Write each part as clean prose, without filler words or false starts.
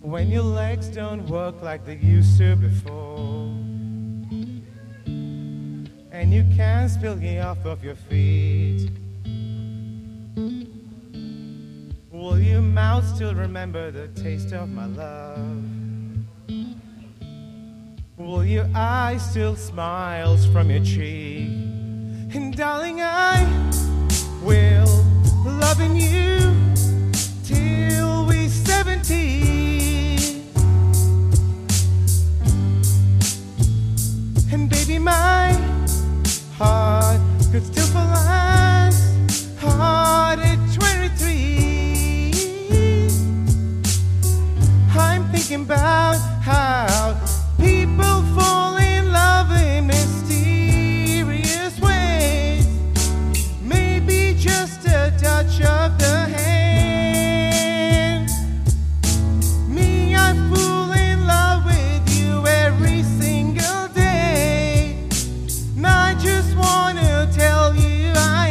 when your legs don't work like they used to before, and you can't spill me off of your feet. Will your mouth still remember the taste of my love? Will your eyes still smile from your cheek? And darling, I will loving you till we're 70. And baby, my heart could still fall as hard at 23. I'm thinking about how people fall in love in mysterious ways. Maybe just a touch of the hand. Me, I fall in love with you every single day. And I just want to tell you I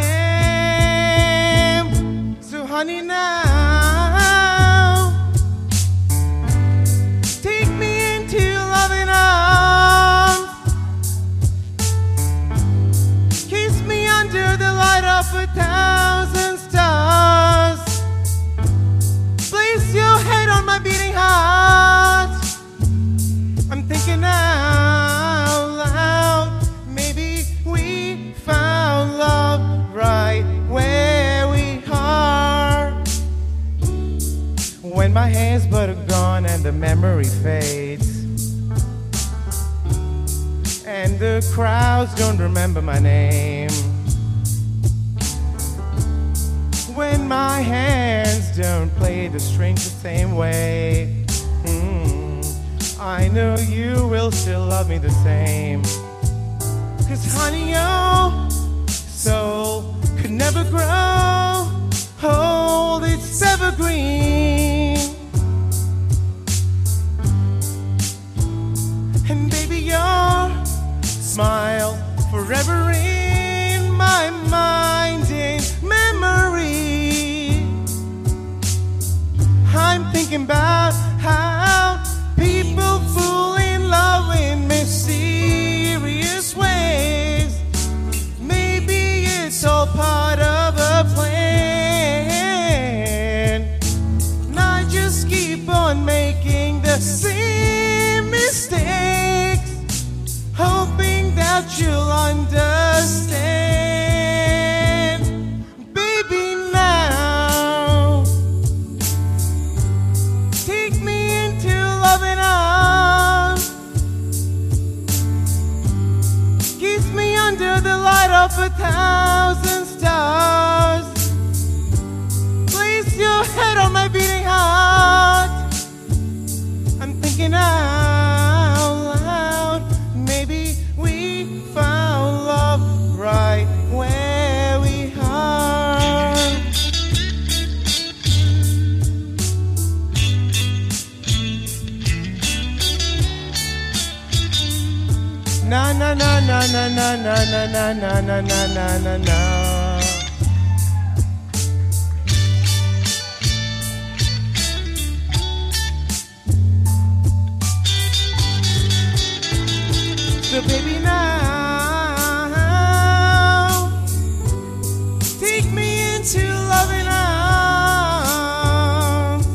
am. So honey, now take me into loving arms. Kiss me under the light of 1,000 stars. Place your head on my beating heart. I'm thinking out loud, maybe we found love right where we are. When my hands but are gone and the memory fades, and the crowds don't remember my name. When my hands don't play the strings the same way, I know you will still love me the same. 'Cause honey, your soul could never grow old, it's evergreen. And baby, your smile forever in my mind in memory. I'm thinking about how people fall in love in mysterious ways. Maybe it's all part of a plan, and I just keep on making the same mistakes, hoping that you'll understand. Baby, now take me into loving arms. Kiss me under the light of 1,000 stars. Place your head on my beating heart. I'm thinking out loud, maybe we found love right where we are. Na na na na na na na na na na na na na na. So baby, now take me into loving arms.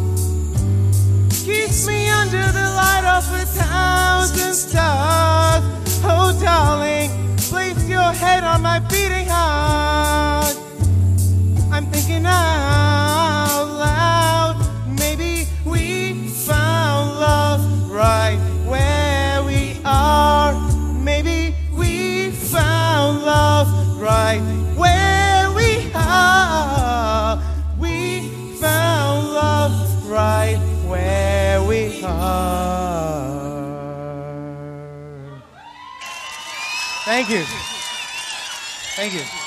Kiss me under the light of 1,000 stars. Oh darling, place your head on my beating heart. I'm thinking out loud, maybe we found love right where we are. Maybe we found love right where we are. We found love right where we are. Thank you. Thank you.